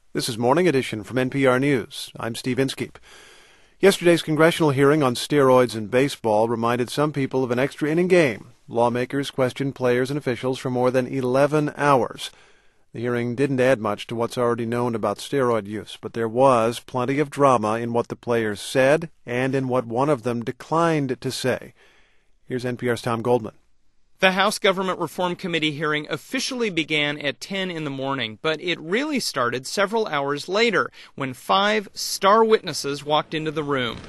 This is Morning Edition from NPR News. I'm Steve Inskeep. Yesterday's congressional hearing on steroids in baseball reminded some people of an extra-inning game. Lawmakers questioned players and officials for more than 11 hours. The hearing didn't add much to what's already known about steroid use, but there was plenty of drama in what the players said and in what one of them declined to say. Here's NPR's Tom Goldman. The House Government Reform Committee hearing officially began at 10 in the morning, but it really started several hours later when 5 star witnesses walked into the room.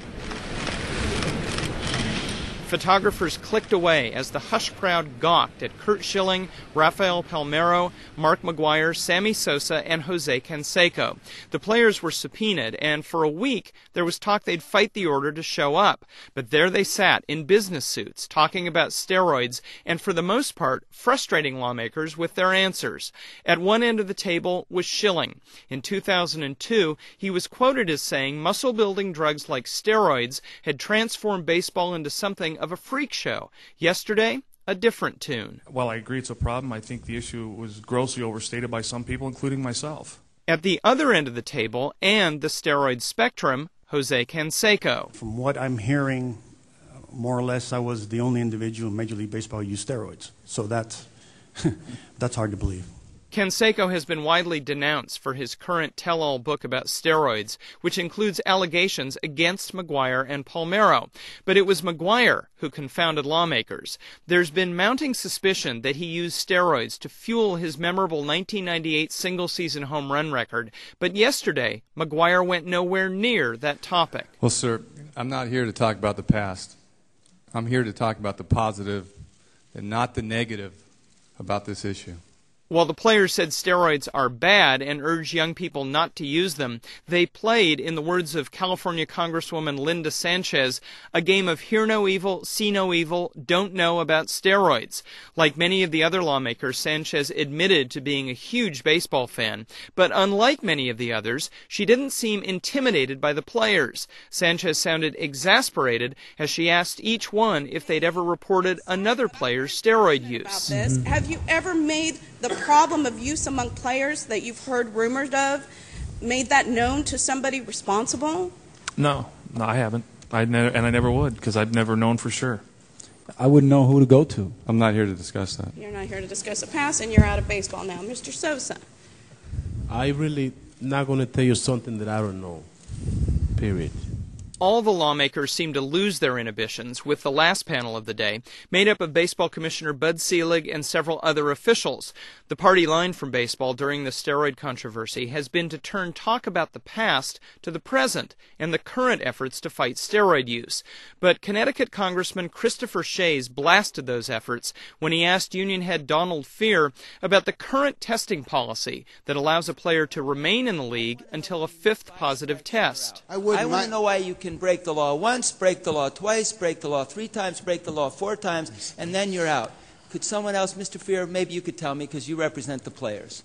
Photographers clicked away as the hushed crowd gawked at Curt Schilling, Rafael Palmeiro, Mark McGwire, Sammy Sosa, and Jose Canseco. The players were subpoenaed, and for a week there was talk they'd fight the order to show up. But there they sat in business suits, talking about steroids, and for the most part, frustrating lawmakers with their answers. At one end of the table was Schilling. In 2002, he was quoted as saying muscle-building drugs like steroids had transformed baseball into something of a freak show. Yesterday, a different tune. While I agree it's a problem, I think the issue was grossly overstated by some people, including myself. At the other end of the table, and the steroid spectrum, Jose Canseco. From what I'm hearing, more or less, I was the only individual in Major League Baseball who used steroids. So that's hard to believe. Canseco has been widely denounced for his current tell-all book about steroids, which includes allegations against McGwire and Palmeiro. But it was McGwire who confounded lawmakers. There's been mounting suspicion that he used steroids to fuel his memorable 1998 single-season home run record. But yesterday, McGwire went nowhere near that topic. Well, sir, I'm not here to talk about the past. I'm here to talk about the positive and not the negative about this issue. While the players said steroids are bad and urged young people not to use them, they played, in the words of California Congresswoman Linda Sanchez, a game of hear no evil, see no evil, don't know about steroids. Like many of the other lawmakers, Sanchez admitted to being a huge baseball fan. But unlike many of the others, she didn't seem intimidated by the players. Sanchez sounded exasperated as she asked each one if they'd ever reported another player's steroid use. Have you ever made the problem of use among players that you've heard rumors of, made that known to somebody responsible? No, I haven't. I never would, because I've never known for sure. I wouldn't know who to go to. I'm not here to discuss that. You're not here to discuss the past, and you're out of baseball now. Mr. Sosa. I really not going to tell you something that I don't know, period. All the lawmakers seemed to lose their inhibitions with the last panel of the day, made up of Baseball Commissioner Bud Selig and several other officials. The party line from baseball during the steroid controversy has been to turn talk about the past to the present and the current efforts to fight steroid use. But Connecticut Congressman Christopher Shays blasted those efforts when he asked Union head Donald Fehr about the current testing policy that allows a player to remain in the league until a 5th positive test. I want to know why you can break the law once, break the law twice, break the law 3 times, break the law 4 times, and then you're out. Could someone else, Mr. Fehr, maybe you could tell me because you represent the players.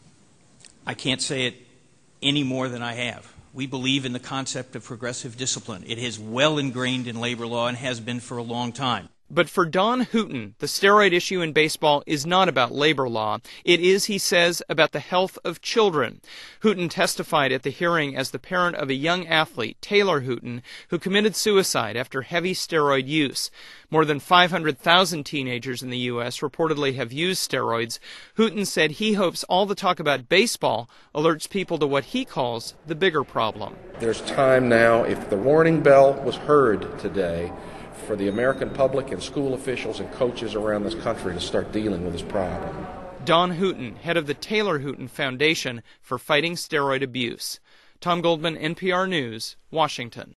I can't say it any more than I have. We believe in the concept of progressive discipline. It is well ingrained in labor law and has been for a long time. But for Don Hooten, the steroid issue in baseball is not about labor law. It is, he says, about the health of children. Hooten testified at the hearing as the parent of a young athlete, Taylor Hooten, who committed suicide after heavy steroid use. More than 500,000 teenagers in the U.S. reportedly have used steroids. Hooten said he hopes all the talk about baseball alerts people to what he calls the bigger problem. There's time now, if the warning bell was heard today, for the American public and school officials and coaches around this country to start dealing with this problem. Don Hooten, head of the Taylor Hooten Foundation for Fighting Steroid Abuse. Tom Goldman, NPR News, Washington.